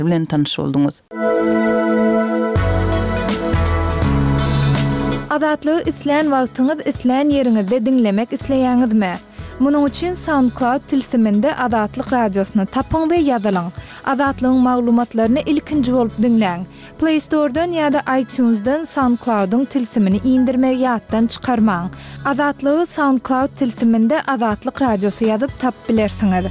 bilen tanış oldunuz. Adatlygy isleýän wagtyňyz isleýän ýeriňizde dinlemek isleýäňizmi? Munuň üçin SoundCloud tilsiminde Adatlyk radiosyny tapyň we ýazylyň. Adatlygyň maglumatlaryny ilkinji bolup dinleň. Play Store'dan ýa-da iTunes'dan SoundCloud'un tilsimini indirmek ýatdan çykarmaň. Adatlygy SoundCloud tilsiminde Adatlyk radiosy ýazyp tap bilersiňiz.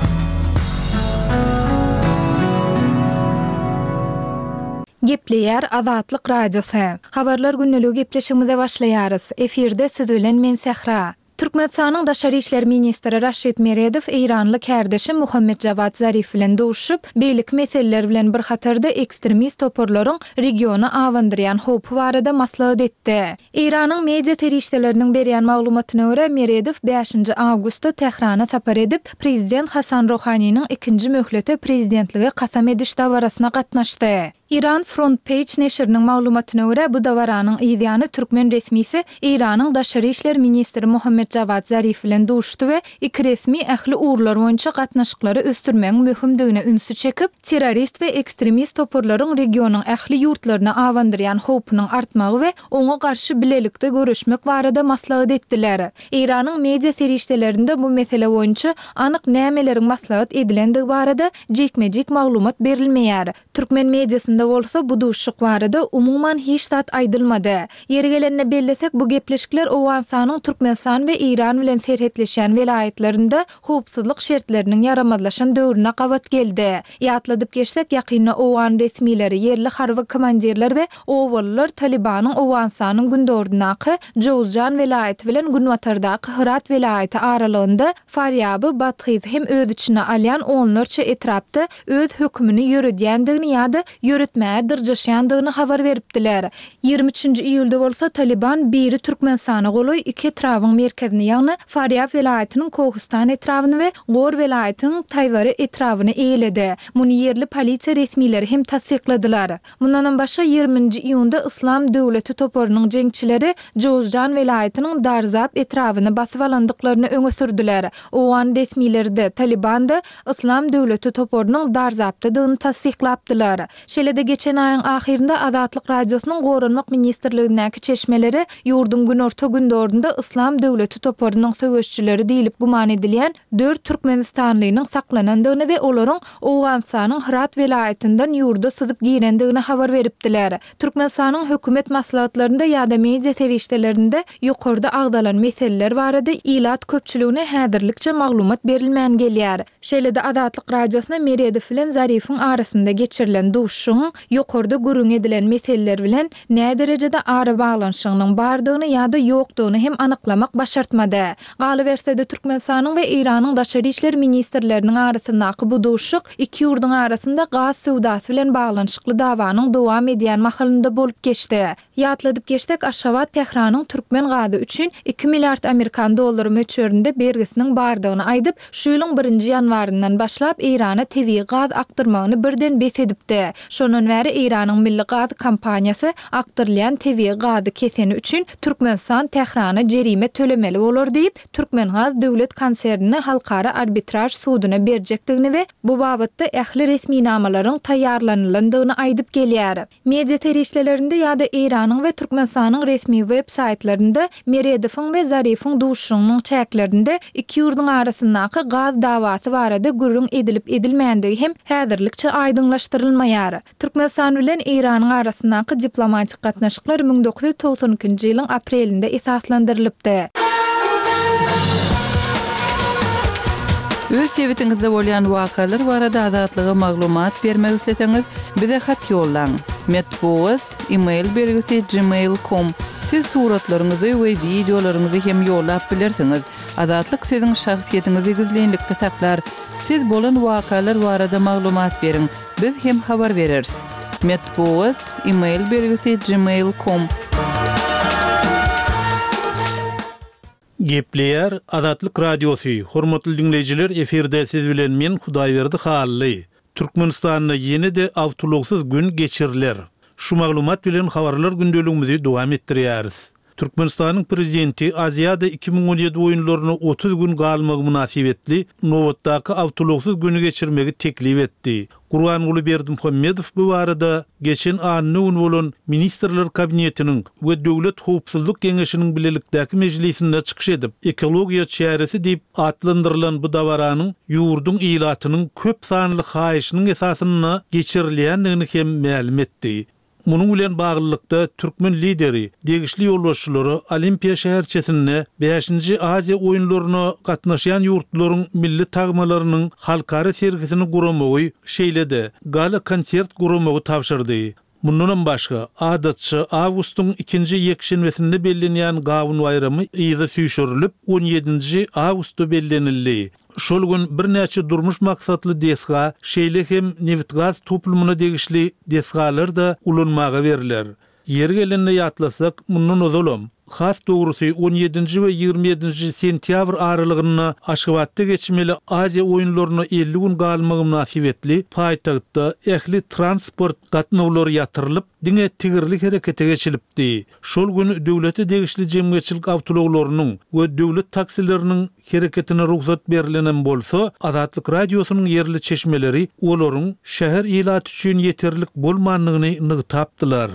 Gepleýär Adatlyk radiosu. Habarlar günneligi gepleşigimize başlaýarys. Efirde siz bilen men Sehra. Türkmenistanyň Daşary işler ministri Raşid Meredow Eýranly kärdeşi Muhammed Javad Zarif bilen duşup, beýlik meseleler bilen bir hatarda ekstremist toporlaryň regiony awandyrýan howpy barada maslahat etdi. Eýranyň media terişdeleriniň berýän maglumatyna görä Meredow 5 awgustda Tehrana sapar edip, prezident Hasan Rohanynyň ikinji möhlete prezidentligi kasam ediş dawarasyna gatnaşdy. İran Front Page neşriniň maglumatyna görä bu dawaranyň ýa-da Türkmen resmisi Eýranyň Daşary işler ministri Muhammed Javad Zarif bilen duşdy we iki resmi ähli uğurlar boýunça gatnaşyklary ösdürmeň möhümdigine ünsü çekip, terrorist we ekstremist toporlaryň regionyň ähli ýurtlaryna awandyrýan howpynyň artmagy we oňa garşy bilelikde görüşmek barada maslahat etdiler. Eýranyň media serişdelerinde bu mesele boýunça anyk nämeleriň maslahat edilendigi barada jekmejek maglumat berilmeýär. Türkmen mediasynda bolsa bu duşuk barada umuman hiç tat aýdylmady. Ýeri gelenine bellesek bu gepleşikler Owensanyň Türkmenistan we Iran bilen serhetleşen welaýatlarynda howpsuzlyk şertleriniň yaramazlaşan döwrüne gabat geldi. Ýatladyp geçsek ýakynda Owan resmileri, yerli harby komandirler we owallar Talibanyň Owensanyň gündordunaky Jowzjan welaýaty bilen Günwatardaky Hyrat welaýaty aralygynda Faryaby Bathyz hem öz içine alýan onlarça etrapda öz hökmüni ýürüdýändigini ýa-da ýürütmäge dyrjaşýandygyny habar beripdiler. 23 iýulda bolsa Taliban biri Türkmenistana goloy iki etrawyň merkezini ýagny Faryab welaýatynyň Kohistan etrawyny we Gor welaýatynyň Taýwary etrawyny eýledi. Muny yerli polisiýa resmileri hem tasdikladylar. Mundan başga 20 iýunda Islam döwleti toporunyň jeňçileri Jowzjan welaýatynyň Darzab etrawyny basyp alandyklaryny öňe sürdiler. Owan resmileri de Talibanda Islam döwleti toporunyň Darzabdygyny tasdiklapdylar. Şeýle-de geçen aýyň ahirinde Adatlyk radiosynyň Gorunmak ministrligindäki çeşmeleri ýurdun günorta gündorunda Islam döwleti toporunyň söwüşçileri diýilip guman edilýän 4 Türkmenistanlynyň saklanandygyny we olaryň Owensanyň Hyrat welaýatyndan ýurda syzyp girendigini habar beripdiler. Türkmenistanyň hökümet maslahatlarynda ýa-da media terişdelerinde ýokarda agdalan meseleler barada ilat köpçüligine häzirlikçe maglumat berilmän gelýär. Şeýle-de Adatlyk radiosyna Meredow bilen Zarifyň arasynda geçirilen duşuň ýokarda gürüň edilen meseleler bilen näme derejede ara baglanşygynyň bardygyny ýa-da ýokdugyny hem anyklamak başartmady. Galybersede Türkmenistanyň we Eýranyň Daşary işler ministrleriniň arasyndaky bu duşuk iki ýurdun arasynda gaz sowdasy bilen baglanşykly dawanyň dowam edýän mahalynda bolup geçdi. Ýatladyp geçsek Aşgabat Tehranyň Türkmen gady üçin 2 milliard Amerikan dollary möçberinde bergisiniň bardygyny aýdyp, şu ýylyň 1 ýanwaryndan başlap Eýrana tebii gaz akdyrmagyny birden bes edipdi. Şondan bäri Eýranyň milli gaz kompaniýasy akdyrylýan tebii gazy keseni üçin Türkmenistan Tehrana jerime tölemeli bolar diýip, Türkmengaz döwlet konsernini halkara arbitraj sudyna berjekdigini we bu babatda ähli resmi namalaryň taýýarlanylandygyny aýdyp gelýär. Media terişdelerinde ýa-da Eýranyň we Türkmenistanyň resmi web saytlarynda Meredowyň we Zarifyň duşugynyň çäklerinde iki ýurdun arasyndaky gaz dawasy barada gürüň edilip edilmänligi hem häzirlikçe aýdynlaşdyrylmaýar. Türkmenistan bilen Eýranyň arasyndaky diplomatik gatnaşyklar 1992-nji ýylyň aprelinde esaslandyrylypdy. Öz sewitingizde bolýan wakalar barada adatlygy maglumat bermek isleseňiz, bize hat ýollaň. Metbuat email bergisi gmail.com. Siz suratlaryňyzy we videolaryňyzy hem ýollap bilersiňiz. Adatlyk siziň şahsiýetiňizi gizlenlikde saklar. Siz bolan wakalar barada maglumat beriň. Biz hem habar bereriz. Metbuat email bergisi gmail.com. Gepleýär Adatlyk radiosu. Hormatly dinleýijiler, eferde siz bilen men Hudaýberdi Hally. Türkmenistanda ýene-de awtologsyz gün geçiriler. Şu maglumat bilen habarlar gündeligimizi dowam etdirýäris. Türkmenistanyň prezidenti Aziýada 2017 oýunlaryna 30 gün galmagy münasibetli Nowatdaky awtologsyz günü geçirmegi teklip etdi. Gurbanguly Berdimuhammedow bu barada geçen anyny bolan ministrler kabinetiniň we döwlet howpsuzlyk geňeşiniň bilelikdäki mejlisinde çykyş edip ekologiýa çäresi diýip adlandyrylan bu dawaranyň ýurdun ilatynyň köp sanly haýyşynyň esasyna geçirilýändigini hem ma'lum etdi. Munun bilen baglykda Türkmen lideri, degişli ýolbaşçylary Olimpiya şäherçesine 5-nji Aziýa oýunlaryna gatnaşýan ýurtlaryň milli tagmalarynyň halkara sergisini guramagy şeýlede gala konsert guramagy tapşyrdy. Mundan başga adatçy awgustyň 2-nji ýekşenbesinde bellenýän gawun bayramy ýyzy süýşürilip 17-nji awgustda bellenildi. Şol gün bir näçe durmuş maksatly desga, şeýle hem newitgaz toplumuna degişli desgalar da ulanmaga beriler. Yer gelende ýatlasak, mundan ozalam. Has dogrusy 17-nji we 27-nji sentýabr aralygyna Aşgabatda geçmeli Aziýa oýunlaryna 50 gün galmagy münasibetli paýtagtda ähli transport gatnawlary ýatyrylyp, diňe tigirlik herekete geçilipdi. Şol gün döwlete degişli jemgyýetçilik awtologlarynyň we döwlet taksileriniň hereketine ruhsat berilenen bolsa, Azatlyk radiosynyň yerli çeşmeleri olaryň şäher ilaty üçin ýeterlik bolmanlygyny nygtapdylar.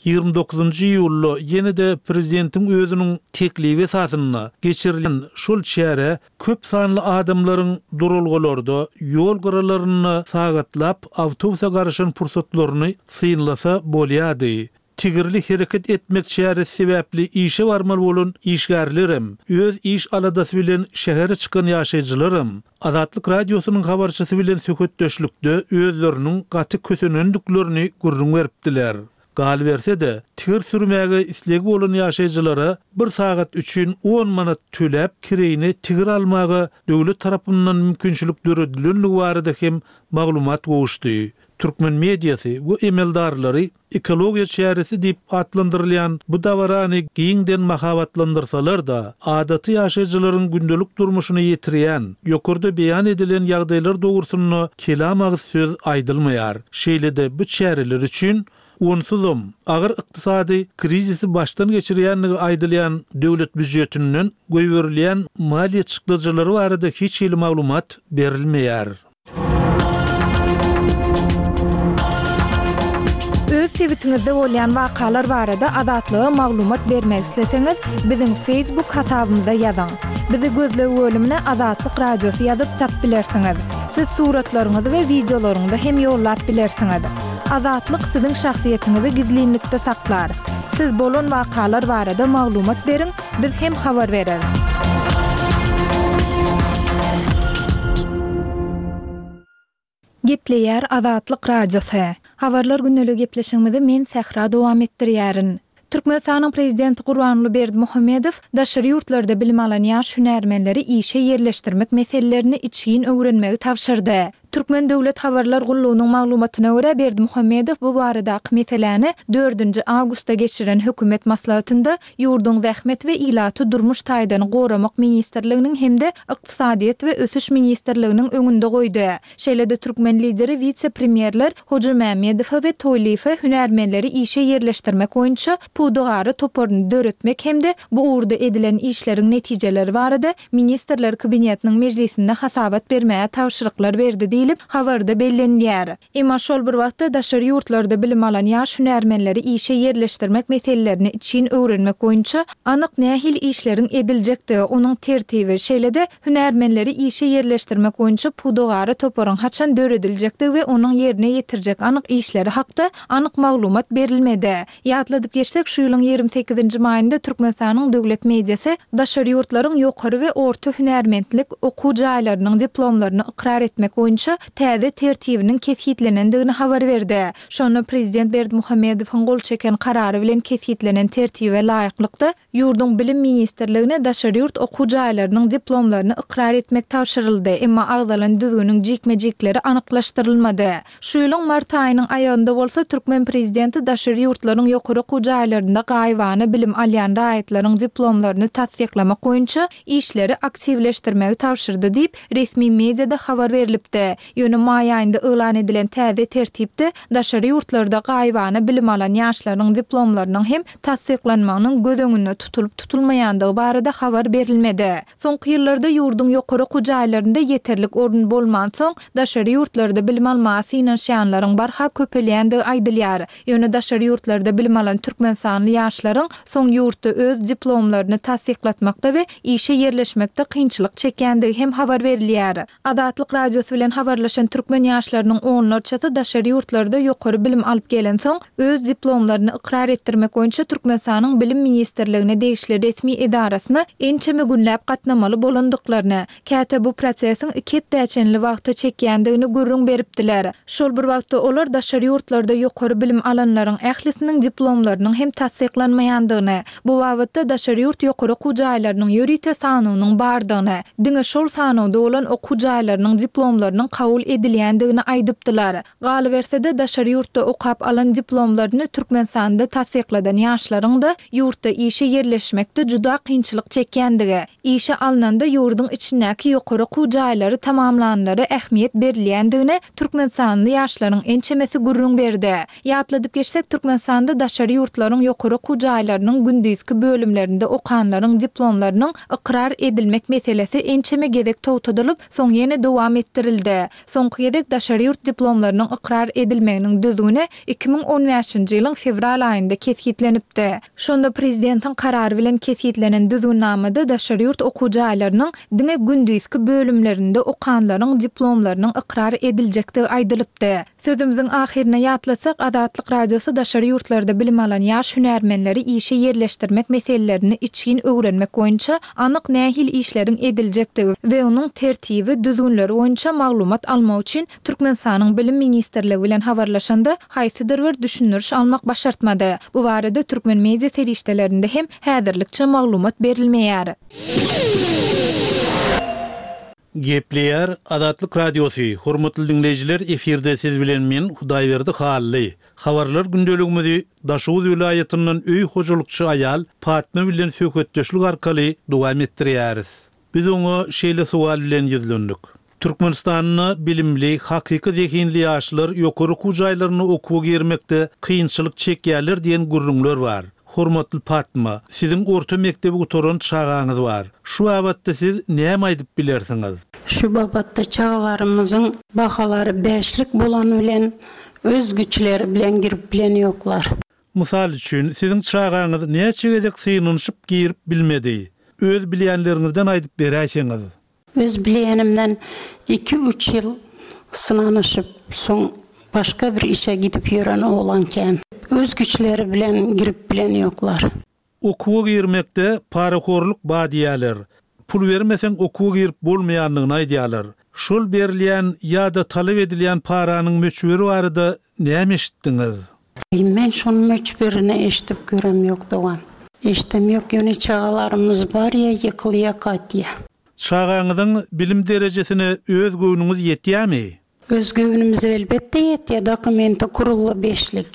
29-njy ýylda ýene-de prezidentiň özüniň teklibi esasyna geçirilen şol çäre köp sanly adamlaryň durulgalarda ýol gyralaryny sagatlap awtobusa garaşan pursatlaryny synlasa bolýady. Tigirli hereket etmek çäresi sebäpli işe barmaly bolan işgärlerim, öz iş aladasy bilen şähere çykan ýaşaýjylarym, Azatlyk radiosynyň habarçysy bilen söhbetdeşlikde özleriniň gaty kösenendiklerini gurrun beripdiler. Gal berse de tigir sürmäge islegi bolan ýaşaýjylara 1 sagat üçin 10 manat töläp kireyini tigir almagy döwlet tarapyndan mümkinçilik döredilenligi barada hem maglumat gowuşdy. Türkmen mediasy bu emeldarlary ekologiýa çäresi diýip adlandyrylýan bu dawarany giňden mahabatlandyrsalar da adaty ýaşaýjylaryň gündelik durmuşyny ýetirýän, ýokurda beýan edilen ýagdaýlar dogrusyny kelamagy söz aýdylmaýar. Şeýle-de bu çäreler üçin onsuzum agyr ykdysady krizisi başdan geçirýänligi aýdylýan döwlet büdjetinden goýberilýän maliýe çykdyjylary barada hiç ýyly maglumat berilmeýär. Öz sebitiňizde bolýan wakalar barada azatlyga maglumat bermek isleseňiz, biziň Facebook hasabymyzda ýazyň. Bizi gözlegi bölümine Azatlyk Radiosy ýazyp tap bilersiňiz. Siz suratlaryňyzy we videolaryňyzy hem ýollap bilersiňiz. Azatlyk siziň şahsiýetiniňizi gizlinlikde saklar. Siz bolan wakalar barada maglumat beriň, biz hem habar bereriz. Gepleýär Azatlyk Radiosy. Habarlar günneligi gepleşigimizi men Sähra dowam etdirýärin. Türkmenistanyň prezidenti Gurbanguly Berdimuhammedow daşary ýurtlarda bilim alan ýaş hünärmenleri işe yerleşdirmek meselelerini içiň öwrenmegi tapşyrdy. Türkmen Döwlet Habarlar Gullugynyň maglumatyna görä Berdimuhammedow bu baradaky meseleni 4-nji awgustda geçiren hökümet maslahatynda ýurdun zähmet we ilaty durmuş taýdany goramak ministrliginiň hemde ykdysadyýet we ösüş ministrliginiň öňünde goýdy. Şeýle-de Türkmen lideri vice-premierler Hoca Mämedow we Toýlyfa hünärmenleri işe yerleşdirmek boýunça pudugary toporny döretmek hemde bu urda edilen işleriň netijeleri barada ministrler kabinetiniň mejlisinde hasabat bermäge tawşyryklar berdi diýilip habarda bellenýär. Emma şol bir wagtda daşary ýurtlarda bilim alan ýaş hünärmenleri işe yerleşdirmek meselelerini içiň öwrenmek boýunça anyk nähil işleriň ediljekdi, onuň tertibi şeýle-de hünärmenleri işe yerleşdirmek boýunça pudugary toporyň haçan dörediljekdi we onuň ýerine ýetirjek anyk işleri hakda anyk maglumat berilmedi. Ýatladyp geçsek, şu ýylyň 28-nji maýynda Türkmenistanyň döwlet mediasy daşary ýurtlaryň ýokary we orta hünärmentlik okuw jaýlarynyň diplomlaryny ikrar etmek boýunça täze tertibiniň kesitlenendigini habar berdi. Şonu prezident Berdimuhammedowyň gol çeken karary bilen kesitlenen tertibe laýyklykda ýurdun bilim ministrligine daşary ýurt okuw jaýlarynyň diplomlaryny ikrar etmek tawşyryldy, emma agdalan düzgünüň jikmejikleri anyklaşdyrylmady. Şu ýylyň mart aýynyň aýagynda bolsa Türkmen prezidenti daşary ýurtlaryň ýokary okuw jaýlarynda gaýwany bilim alýan raýatlaryň diplomlaryny tasdiklamak boýunça işleri aktivleşdirmegi tawşyrdy diýip resmi mediada habar berilipdi. Ýöne may aýynda elan edilen täze tertipde daşary ýurtlarda gaýwany bilim alan ýaşlaryň diplomlarynyň hem tasdiklanmagynyň göz öňünde tutulup tutulmaýandygy barada habar berilmedi. Soňky ýyllarda ýurdun ýokary kujaýlarynda ýeterlik orun bolman soň daşary ýurtlarda bilim almasy ýanlaryň barha köpelýändigi aýdylýar. Ýöne daşary ýurtlarda bilim alan türkmen sanly ýaşlaryň soň ýurtda öz diplomlaryny tasdiklatmakda we işe yerleşmekde kynçylyk çekýändigi hem habar berilýär. Adatlyk radiosy bilen habarlaşan türkmen ýaşlarynyň onlarçasy daşary ýurtlarda ýokary bilim alyp gelen soň öz diplomlaryny ikrar etdirmek boýunça Türkmenistanyň bilim ministrligine degişli resmi edarasyna ençeme günläp gatnamaly bolandyklaryny, käte bu prosesiň ikip däçenli wagtda çekýändigini görüň beripdiler. Şol bir wagtda olar daşary ýurtlarda ýokary bilim alanlaryň ählisiniň diplomlarynyň hem tasdiklanmaýandygyny, bu wagtda daşary ýurt ýokary okujaýlarynyň ýörite sanynyň bardygyny, diňe şol sanyda olan okujaýlarynyň diplomlarynyň kabul edilýändigini aýdypdylar. Galybersede daşary ýurtda okap alan diplomlaryny Türkmenistanda tasdikladan ýaşlaryň da ýurtda işe yerleşmekde juda kynçylyk çekýändigi, işe alnanda ýurdun içindäki ýokary okujaýlary tamamlanlary ähmiýet berilýändigini Türkmenistanly ýaşlaryň ençemesi gurrun berdi. Ýatladyp geçsek Türkmenistanda daşary ýurtlaryň ýokary okujaýlarynyň gündüzki bölümlerinde okanlaryň diplomlarynyň ikrar edilmek meselesi ençeme gedek towtadylyp soň ýene dowam etdirildi. Soňky gedek daşary ýurt diplomlarynyň ikrar edilmeginiň düzüne 2015-nji ýylyň fevral aýynda kesgitlenipdi. Şonda prezidentiň karary bilen kesgitlenen düzgünnamada daşary ýurt okujaýlarynyň diňe gündüzki bölümlerinde okanlaryň diplomlarynyň ikrar ediljekdigi aýdylypdy. Sözümizin ahirine ýatlasak, Adatlyk radiosy daşary ýurtlarda bilim alan ýaş hünärmenleri işe yerleşdirmek meselelerini için öwrenmek boýunça anyk nähil işleriň ediljekdigi we onuň tertibi, düzgünleri boýunça maglumat almak üçin Türkmenistanyň bilim ministrligi bilen habarlaşanda haýsydyr bir düşündürüş almak başartmady. Bu barada türkmen media serişdelerinde hem häzirlikçe maglumat berilmeýär. Gepleýär Adatlyk radiosy. Hormatly dinleýijiler, efirde siz bilen men Hudaýberdi Hally. Habarlar gündeligimizi Daşoğuz vilayatynyň öý hojulukçy aýal Fatma bilen söhbetdeşlik arkaly dowam etdirýäris. Biz oňa şeýle sual bilen ýüzlendik. Türkmenistanyň bilimli, hakyky zehinli ýaşlar ýokary kujaýlaryny okuwga girmekde kynçylyk çekýärler diýen gurrunlar bar. Hormatly Fatma, siziň orta mektebi gutoran çağaňyz bar. Şu wagtda siz näme aýdyp bilersiňiz? Şu wagtda çağalarymyzyň bahalary 5lik bolan bilen öz güçleri bilen girip bilen ýoklar. Mysal üçin siziň çağaňyz näçegedek synanyşyp girip bilmedi? Öz bilýänleriňizden aýdyp berýäsiňiz. Öz bilýänimden 2-3 ýyl sınanyşyp soň başga bir işe gidip ýören oğlanken öz güçleri bilen girip bilen ýoklar. Okuwga girmekde parakorluk badýalar. Pul bermesen okuwga girip bolmaýanlygyny aýdýalar. Şol berilýän ýa-da talap edilýän paranyň möçberi barada näme eşitdiňiz? Men şonuň möçberini eşitip görem ýok dogan. Eşitem ýok, ýöne çağalarymyz bar ýa ýykylýa gatýa. Çağaňyzyň bilim derejesine öz göwnüňiz ýetýärmi? Öz göwnümiz elbetde ýetýär. Dokumenti kurully 5lik.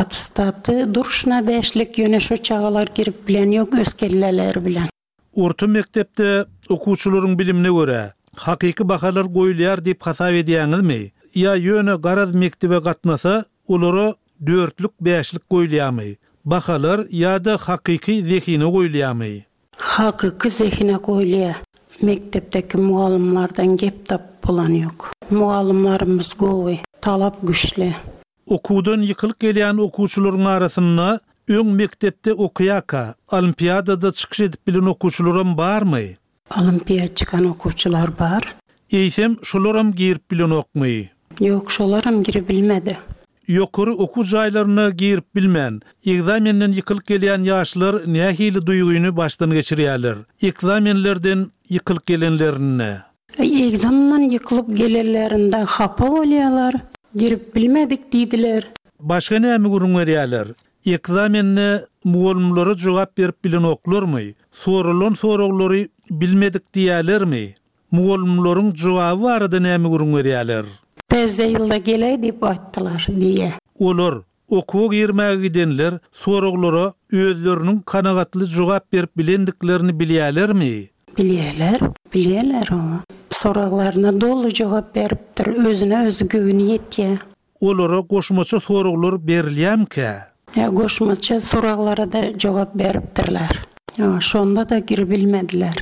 Atstatı duruşuna 5lik, ýöne şo çağalar girip bilen ýok öz kelleleri bilen. Orta mektepde okuwçylaryň bilimine görä hakyky bahalar goýulýar diýip hasap edýäňizmi? Ýa ýöne garaz mektebe gatnasa olary 4lik 5lik goýulýarmy? Bahalar ýa-da hakyky zehine goýulýarmy? Hakyky zehine goýulýar. Mektepdeki muallimlardan gep tap bolan ýok. Muallimlarymyz gowy, talap güçli. Okuwdan ýykylyp gelýän okuwçylaryň arasynda öň mektepde okuýaka, olimpiadada çykyş edip bilen okuwçylarym barmy? Olimpiada çıkan okuwçylar bar. Eýsem şolaram girip bilen okmy? Ýok, şolaram girip bilmedi. Ýokary okujaýlaryna girip bilmän, egzamenden ýykylyp gelýän ýaşlar nähili duýguny başdan geçirýärler? Egzamenlerden ýykylyp gelenlerini. Egzamdan ýykylyp gelenlerinde hapa bolýarlar. Girip bilmedik diýdiler. Başga näme gurrun berýärler? Egzamenni muallimlary jogap berip bilen oklarmy? Sorulan soraglary bilmedik diýerlermi? Muallimlaryň jogaby barada näme gurrun berýärler? Teze ýylda geley diýip aýtdylar diýe. Olar okuwga girmäge gidenler soraglara özleriniň kanagatly jogap berip bilendiklerini bilýärlermi? Bilýärler o. soraqlarına dolu cevap beripdir, özüne özü güveniyetye. Olara goşmaça soraglar berilýärmi-ki? Goşmaça soraqlara da cevap beripdirler. Şonda da gir bilmediler.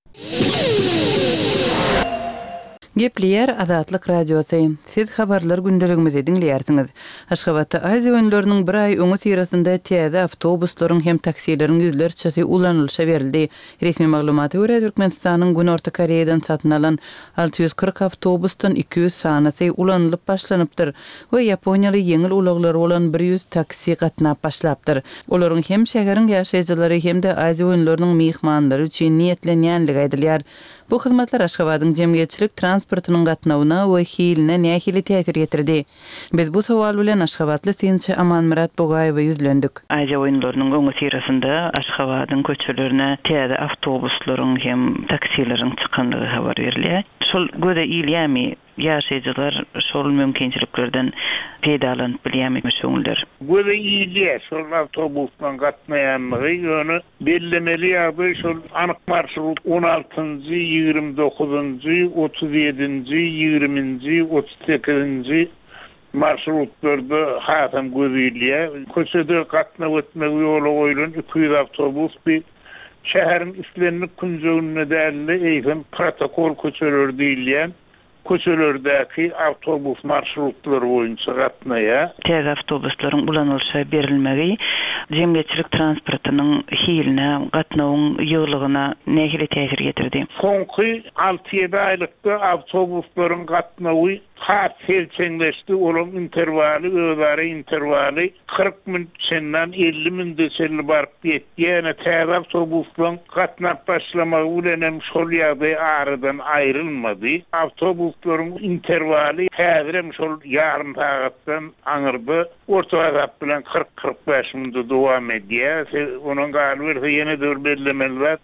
Gepleyer Azatlyk Radiosu. Siz habarlar gündeligimizi dinleýärsiňiz. Aşgabatda Aziýa öňleriniň bir ay öňü tirasynda täze awtobuslaryň hem taksilerin ýüzlerçesi ulanylşa berildi. Resmi maglumaty görä Türkmenistanyň Günorta Koreýadan satyn alan 640 awtobusdan 200 sanasy ulanlyp başlanypdyr we Ýaponiýaly ýeňil ulaglary bolan 100 taksi gatnap başlapdyr. Olaryň hem şäheriň ýaşaýjylary hem de Aziýa öňleriniň mihmanlary üçin niýetlenýänligi aýdylýar. Bu hyzmatlar Aşgabatyň jemgyýetçilik transportynyň gatnawyna we hiline nähili täsir getirdi. Biz bu sowal bilen Aşgabatly synçy Amanmurat Bogaýewa ýüzlendik. Aýja oýunlarynyň öňü tirasynda Aşgabatyň köçelerine täze awtobuslaryň hem taksileriň çykandygy habar berilýär. Şol göze ilýämi ýaşaýjylar şol mümkinçiliklerden peýdalanyp bilýärmi şoňlar? Göze ilýär şol awtobusdan gatnaýanlygy ýöne bellemeli ýa-da şol anyk marşrut 16-njy, 29-njy, 37-nji, 20-nji, 38-nji marşrutlarda hatam göze ilýär. Köçede gatnap etmek ýoly goýulan 200 awtobus bir şäheriň islenlik künjegine däli eýsem protokol köçeler diýilýän. Köçelerdäki awtobus marşrutlary boýunça gatnaýa. Täze awtobuslaryň ulanylşa berilmegi jemgyýetçilik transportynyň hiline, gatnawyň ýyglygyna nähili täsir getirdi. Soňky 6-7 aýlykda awtobuslaryň gatnawy hat selçeňleşdi. Olaryň interwaly, özleri interwaly 40 minutdan 50 minutga baryp ýetdi. Ýene täze awtobuslaryň gatnap başlamagy bilen şol ýagdaý aradan aýrylmady. Awtobuslaryň interwaly häzirem şol ýarym sagatdan aňyrdy. Orta azap bilen 40-45 minut dowam edýär. Onuň galyby ýene dör bellemeler.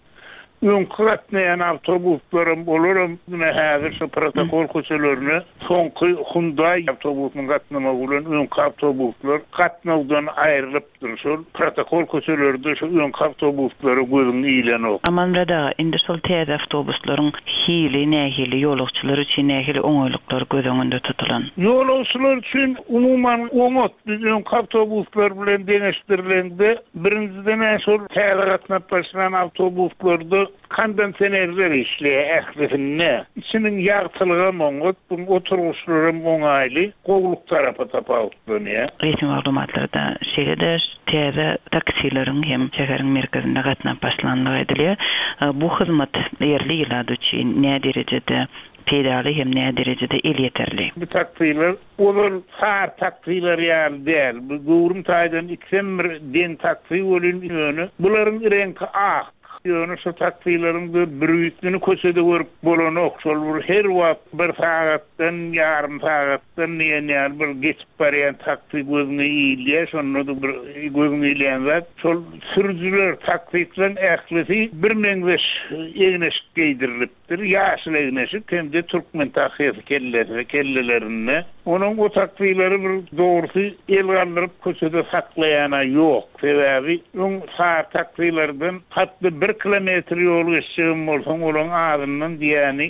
Ünqatnayan awtobuslarym bolurum. Buna häzir şu protokol köçelerini soňky Hyundai awtobusynyň gatnamagy bilen öňki awtobuslar gatnawdan aýrylypdyr. Şol protokol köçelerde şu öňki awtobuslary gözüňe ilenok. Amanrada indi şol täze awtobuslaryň hili, nähili ýolagçylar üçin nähili oňaýlyklar göz öňünde tutulan. Ýolagçylar üçin umuman oňat öňki awtobuslar bilen deňeşdirilendi. Birinciden şol täze gatnap başlanan awtobuslarda kondisionerler işleýär ählisinde. İçiniň ýagtylygy moňat, bu oturuşlary moňaýly, gogluk tarapy tapawdynýar. Resmi maglumatlarda şeýle täze taksileriň hem şäheriň merkezinde gatnap başlandygy aýdylýar. Bu hyzmat ýerli ýylady üçin näme derejede peýdaly hem näme derejede el ýeterli? Bu taksiler, olar sar taksiler ýaly däl. Bu gowrum taýdan 2 den taksi bolan ýöne. Bularyň rengi ak. Ýöne şu taksilerin bir ýüzüni köçede görüp bolanok. Şol her wagt bir sagatdan, ýarym sagatdan ýene bir geçip barýan taksi gözüne iýilýär. Şonu da bir gözüne iýilýän zat. Şol sürüjüler taksilerin ählisi bir meňzeş egneşik giydirilipdir. Ýaşyl egneşik hem de türkmen taksisi kellelerine. Onuň o taksileri bir dogrusy el galdyryp köçede saklaýana ýok. Sebäbi oň sar taksilerden hatda 1 kilometr ýol geçýän bolsaň olaň adyndan diýäni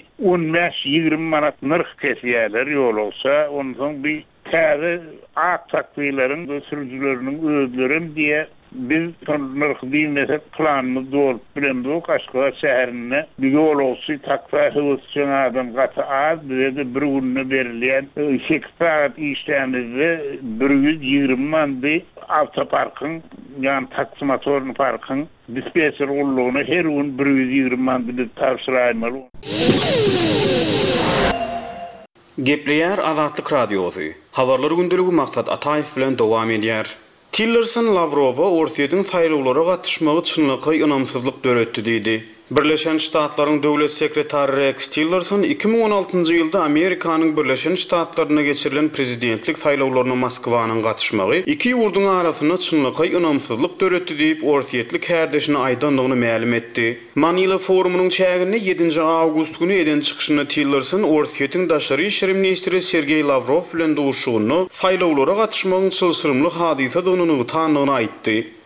15-20 manat nyrk kesýärler ýol olsa, ondan bir täze ak taksilerin sürüjüleriniň özlerim diýe biz nyrk diýmesek planymyz dolup bilen bu Aşgabat şäherine bir ýol olsa taksi howsçy adam gaty az bize bir günne berilýän 8 saat işlemizde 120 mandy avtoparkyň ýani taksi motoryny parkyň dispenser ullugyna her gün 120 mandy tapşyraýmaly. Gepleýär Azatlyk Radiosu. Habarlar gündeligi maksat Ataýew bilen dowam edýär. Tillerson Lavrowa Orsiýetin saýlawlara gatnaşmagy çynlygy ynamsyzlyk döretdi diýdi. Birleşen Ştatlaryň döwlet sekretary Rex Tillerson 2016-njy ýylda Amerikanyň Birleşen Ştatlaryna geçirilen prezidentlik saýlawlaryna Moskwanyň gatnaşmagy iki ýurduň arasyna çynlygy ynamsyzlyk döretdi diýip Orsiýetlik härdeşine aýdanlygyny ma'lum etdi. Manila forumunyň çägini 7 awgust güni eden çykyşynda Tillerson Orsiýetiň daşary işler ministri Sergey Lavrov bilen duşugyny saýlawlara gatnaşmagyň sylsyrymly hadisa döwrüne tanlygyny aýtdy.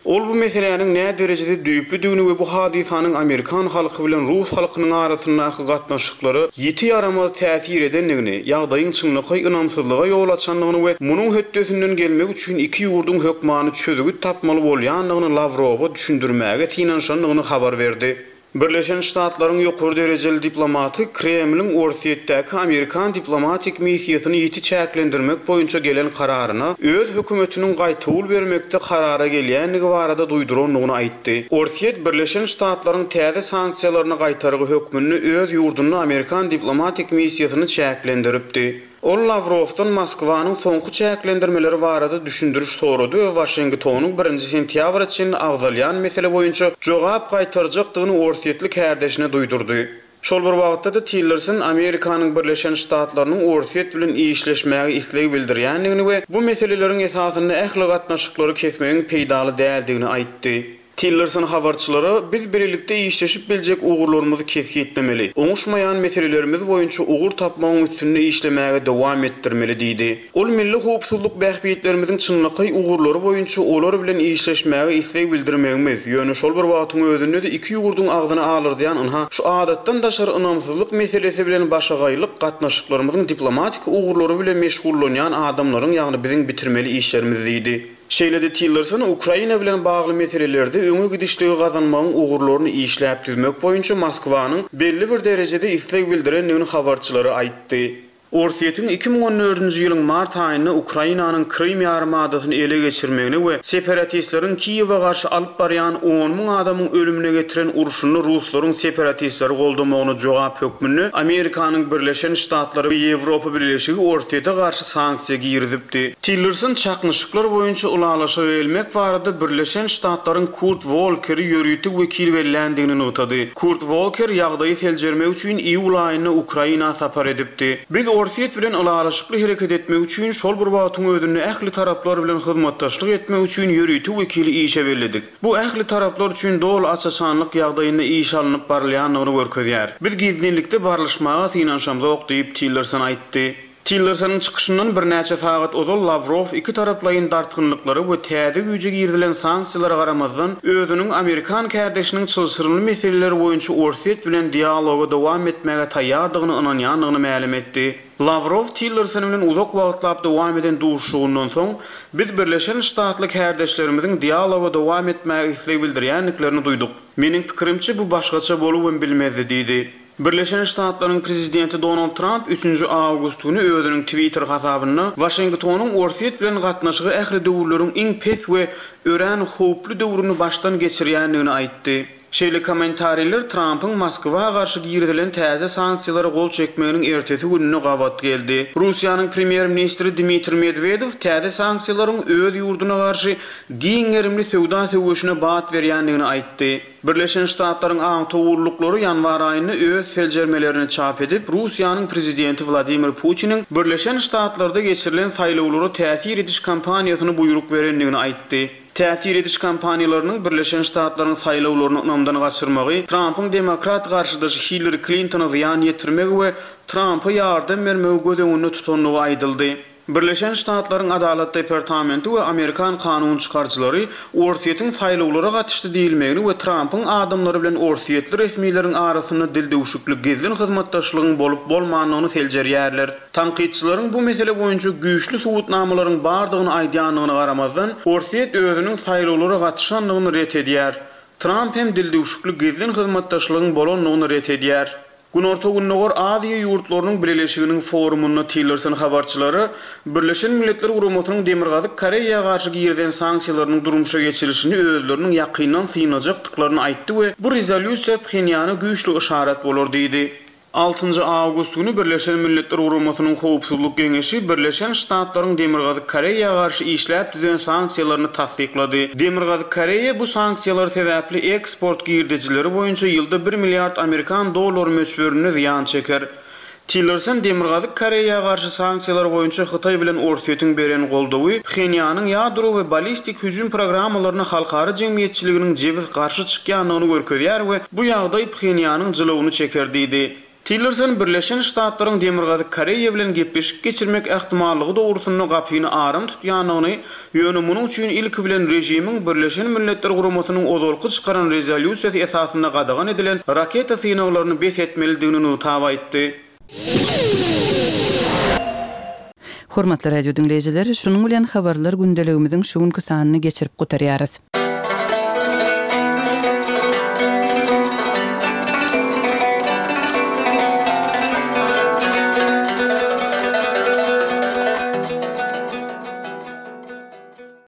Ol bu meselelerin ne derecede düýüplüdigini we bu hadisanyň Amerikan halky bilen Rus halkynyň arasyndaky gatnaşyklary ýeti yaramaz täsir edenligini, ýagdaýyň çynlygy ynamsızlyga ýol açanlygyny we munyň hötdesinden gelmek üçin iki ýurdun hökmany çözügi tapmaly bolýanlygyny Lavrowa düşündirmäge synanşanlygyny habar berdi. Birleşen Ştatlaryň ýokary derejeli diplomaty Kremliň Orsiýetdäki Amerikan diplomatik missiýasyny ýeti çäklendirmek boýunça gelen kararyna öz hökümetiniň gaýtawul bermekde karara gelýänligi barada duýduranlygyny aýtdy. Orsiýet Birleşen Ştatlaryň täze sanksiýalaryny gaýtargy hökmüni öz ýurdunda Amerikan diplomatik missiýasyny çäklendiripdi. Ol Lavrovdan Moskwanyň soňky çäklendirmeleri barada düşündiriş sorady we Washingtonyň 1-nji sentýabr üçin agzalýan mesele boýunça jogap gaýtarjakdygyny Orsiýetlik härdeşine duýdurdy. Şol bir wagtda da Tillerson Amerikanyň Birleşen Ştatlarynyň Orsiýet bilen işleşmäge isleg bildirýänligini we bu meselelerin esasyny ähli gatnaşyklary kesmegiň peýdaly däldigini aýtdy. Tillerson habarçylary biz birlikde işleşip biljek ugurlarymyzy kesgitlemeli. Oňuşmaýan meselelerimiz boýunça ugur tapmagyň üstünde işlemäge dowam etdirmeli diýdi. Ol milli howpsuzlyk bähbiyetlerimiziň çynlygy ugurlary boýunça olar bilen işleşmäge isleg bildirmegimiz, ýöne şol bir wagtyň özünde de iki ugurdyň agdyny alyrdyýan ynha şu adatdan daşary ynamsızlyk meselesi bilen başagaýlyk gatnaşyklarymyzyň diplomatik ugurlary bilen meşgullanýan adamlaryň ýagny biziň bitirmeli işlerimiz diýdi. Şeýlede Tillerson Ukraina bilen bagly meselelerde öňe gidişligi gazanmagyň ugurlaryny işläp düzmek boýunça Moskwanyň belli bir derejede isleg bildirenligini habarçylary aýtdy. Orsiýetiň 2014-nji ýylyň mart aýynda Ukrainanyň Krym ýarymadasyny ele geçirmegini we separatistleriň Kiýewe garşy alyp barýan 10 000 adamyň ölümine getiren uruşyny Ruslaryň separatistleri goldamagyny jogap hökmüni Amerikanyň Birleşen Ştatlary we Ýewropa Birleşigi Orsiýete garşy sanksiýa girdipdi. Tillerson çaknyşyklar boýunça ulalaşa gelmek barada Birleşen Ştatlaryň Kurt Volker'i ýörüýtik wekil beriländigini notady. Kurt Volker ýagdaýy seljermek üçin iýul aýyna Ukraina sapar edipdi. Biz Orsiýet bilen ulalaşykly hereket etmek üçin şol bir wagtyň özünde ähli taraplar bilen hyzmatdaşlyk etmek üçin ýörüýtik wekili işe belledik. Bu ähli taraplar üçin dol açaçanlyk ýagdaýynda iş alanyp barylýanlygyny görkezýär. Biz gizlinlikde barlyşmaga synanşamyk diýip Tillerson aýtdy. Tillerson'ın çıkışından bir näçe sagat ozal Lavrov iki taraplayın dartgınlıkları we täze güýje girdilen sanksiýalara garamazdan özüniň Amerikan kärdeşiniň çylşyryny meseleleri boýunça Orsiýet bilen dialoga dowam etmäge taýýardygyny ynanýanlygyny ma'lum etdi. Lavrov Tillerson bilen uzak wagtlap dowam eden duşugundan soň biz Birleşen Ştatlyk härdeşlerimiziň dialoga dowam etmäge isleg bildirýänliklerini duýduk. Meniň pikirimçe bu başgaça bolup bilmezdi diýdi. Birleşen Ştatlaryň prezidenti Donald Trump 3-nji awgust güni özüniň Twitter hasabyna Washingtonyň Orsiýet bilen gatnaşygy ähli döwürleriň iň pes we ören howply döwrüni başdan geçirýänligini aýtdy. Şeýle kommentariler Trump'ın Moskwa garşy girdilen täze sanksiýalary gol çekmeginiň ertesi gününe gabat geldi. Russiýanyň premier ministri Dmitri Medvedev täze sanksiýalaryň öz ýurduna garşy giňerimli sowda söwüşine bat berýänligini aýtdy. Birleşen Ştatlaryň aň towurluklary ýanwar aýyny öz seljermelerini çap edip Russiýanyň prezidenti Vladimir Putiniň Birleşen Ştatlarda geçirilen saýlawlara täsir ediş kampaniýasyny buyruk berenligini aýtdy. Täsir ediş kampaniýalarynyň Birleşen Ştatlaryň saýlawlaryny ynamdan gaçyrmagy, Trump'ın demokrat garşydaşy Hillary Clinton'a ziyan ýetirmegi we Trump'a ýardam bermegi gödegini tutanlygy aýdyldy. Birleşen Ştatlaryň Adalet Departamenti we Amerikan kanun çykarjylary Orsiýetiň saýlawlara gatnaşdy diýilmegini we Trump'ın adamlary bilen Orsiýetli resmiýetlerin arasynda dil döwüşiklik gezgin hyzmatdaşlygyň bolup bolmanyny seljerýärler. Tanqidçilaryň bu mesele boýunça güýçli subutnamalaryň bardygyny aýdýanlygyna garamazdan Orsiýet özüniň saýlawlara gatnaşanlygyny ret edýär. Trump hem dil döwüşiklik gezgin hyzmatdaşlygyň bolanlygyny ret edýär. Günorta günnogor Aziýa ýurtlarynyň birleşiginiň forumunda Tillerson habarçylary Birleşen Milletler Guramatynyň Demirgazyk Koreýa garşy girdilen sanksiýalarynyň durmuşa geçirilişini özleriniň ýakyndan synajakdyklaryny aýtdy we bu rezolýusiýa Pxenyana güýçli işaret bolar diýdi. 6 awgust günü Birleşen Milletler Guramatynyň howpsuzlyk geňeşi Birleşen Ştatlaryň Demirgazyk Koreýa garşy işläp düzen sanksiýalaryny tasdiklady. Demirgazyk Koreýa bu sanksiýalar sebäpli eksport girdijileri boýunça ýylda 1 milliard Amerikan dollary möçberini ziyan çeker. Tillerson Demirgazyk Koreýa garşy sanksiýalar boýunça Hytaý bilen Orsiýetiň beren goldawy Pxenyanyň ýadro we balistik hüjüm programmalaryna halkara jemgyýetçiliginiň jewiz garşy çykýanlygyny görkezýär we bu ýagdaý Pxenyanyň jylawyny çeker diýdi. Tillerson Birleşen Ştatlaryň Demirgazy Koreýa bilen gepleşik geçirmek ähtimallygy dogrusyny gapyny arym tutýanyny ýöne munyň üçin ilki bilen rejimiň Birleşen Milletler Guramasynyň ozalky çykaran rezolýusiýasy esasyna gadagan edilen raketa synawlaryny bet etmelidigini taýip etdi. Hormatly radio dinleýijileri, şunuň bilen habarlar gündeligimiziň şu günkü sanyny geçirip gutarýarys.